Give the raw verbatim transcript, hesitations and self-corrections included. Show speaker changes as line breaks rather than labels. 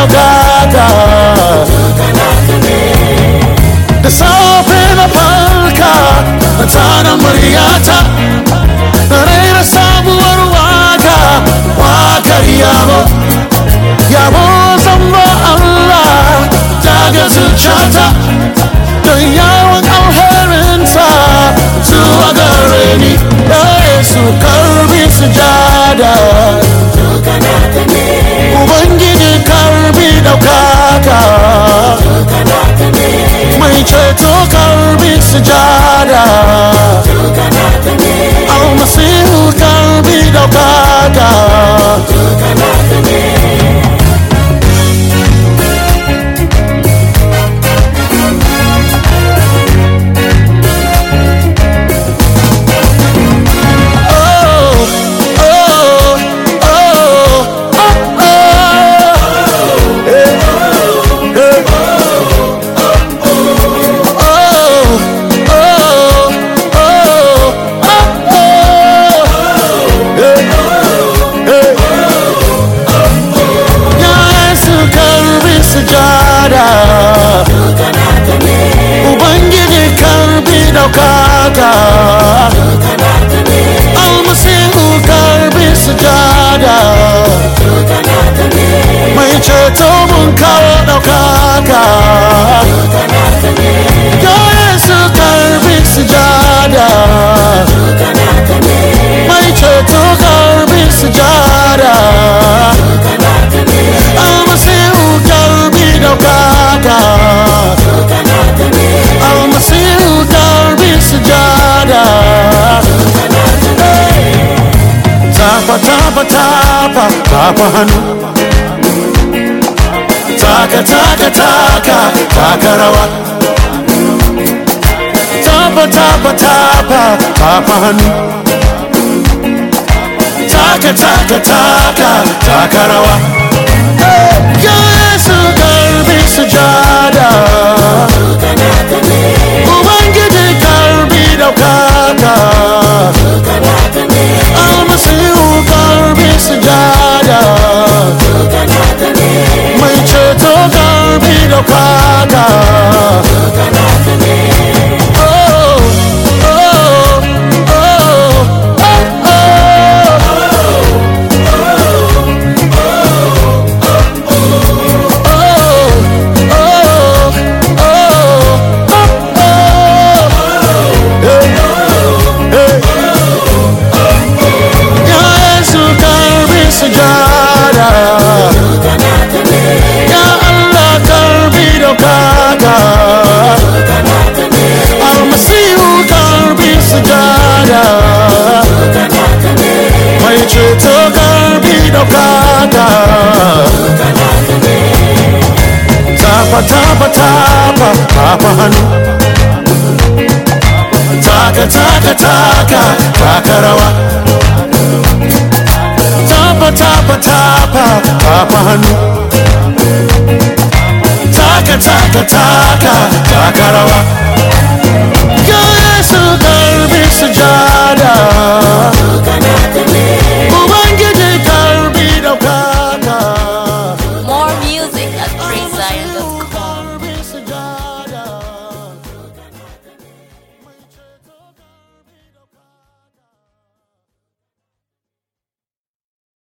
daukaka. Da safe na farka na tana muryata na raina sabuwar waka, wakar yabo yabo zamba Allah daga zuciyata don yawan alherinsa zuwa gare ni. Ya Yesu karbi sujada, Ubangiji karbi daukaka, mai ceto karbi sujada, almasihu karbi daukaka. Ubangiji karbi daukaka, almasihu karbi sujada, mai ceto mun kawo daukaka. Ya Yesu karbi sujada, mai ceto karbi sujada, almasihu karbi daukaka, almasihu karbi sujada. Tapa tapa tapa tapa hannu, taka taka taka taka rawa. Tapa tapa tapa tapa hannu, taka taka taka taka rawa. Ya Yesu karbi sujada, Ubangiji karbi daukaka, almasihu karbi sujada, mai ceto karbi daukaka. Almasihu karbi sujada, mai ceto karbi daukaka. Tapa tapa tapa tapa hannu, taka taka taka taka rawa. Tapa tapa tapa tapa hannu, taka taka taka taka rawa. Ya Yesu karbi sujada,